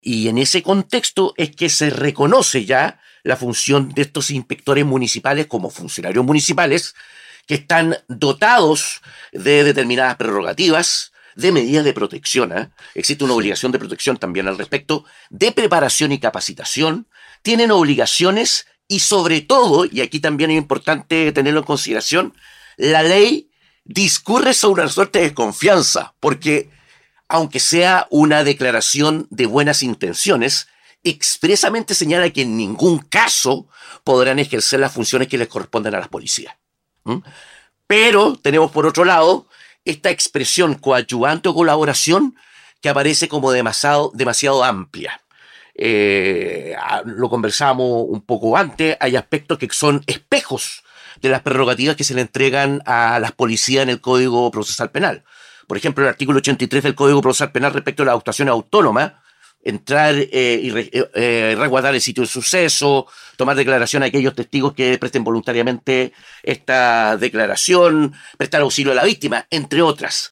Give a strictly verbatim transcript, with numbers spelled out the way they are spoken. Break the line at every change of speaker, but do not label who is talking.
Y en ese contexto es que se reconoce ya la función de estos inspectores municipales como funcionarios municipales que están dotados de determinadas prerrogativas, de medidas de protección. ¿eh? Existe una
Sí.
obligación de protección también al respecto, de preparación y capacitación. Tienen obligaciones y sobre todo, y aquí también es importante tenerlo en consideración, la ley discurre sobre una suerte de confianza, porque aunque sea una declaración de buenas intenciones, expresamente señala que en ningún caso podrán ejercer las funciones que les corresponden a las policías. ¿Mm? Pero tenemos por otro lado esta expresión coadyuvante o colaboración que aparece como demasiado, demasiado amplia. Eh, lo conversamos un poco antes, hay aspectos que son espejos de las prerrogativas que se le entregan a las policías en el Código Procesal Penal. Por ejemplo, el artículo ochenta y tres del Código Procesal Penal respecto a la actuación autónoma, entrar eh, y re, eh, resguardar el sitio del suceso, tomar declaración a aquellos testigos que presten voluntariamente esta declaración, prestar auxilio a la víctima, entre otras.